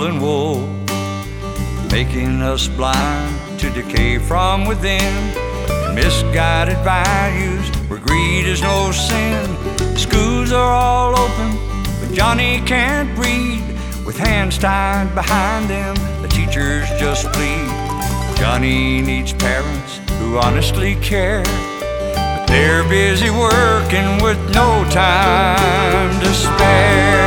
and woe, making us blind to decay from within, and misguided values where greed is no sin. Schools are all open, but Johnny can't read. With hands tied behind them, the teachers just plead. Johnny needs parents who honestly care, but they're busy working with no time to spare.